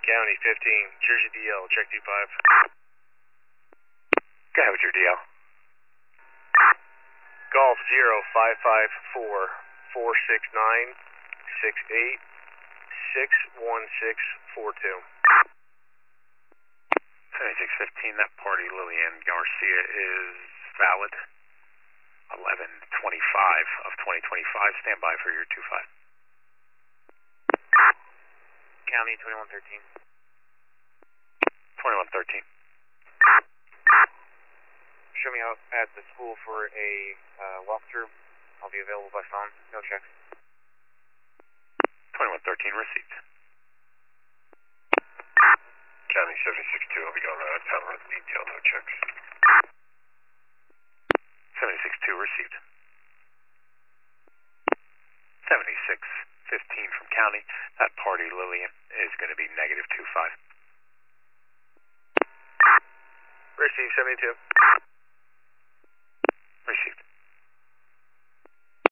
County 15, Jersey DL, check 25. Go ahead with your DL. Golf 0554 469 68 61642. 7615, that party, Lillian Garcia, is valid. 11/25 of 2025. Stand by for your 25. County 2113. 2113. Show me out at the school for a walkthrough. I'll be available by phone. No checks. 2113 received. County 762, I'll be going out of town with detail, no checks. 762 received. 7615 from County. That party, Lillian, is going to be -25. Receive 72.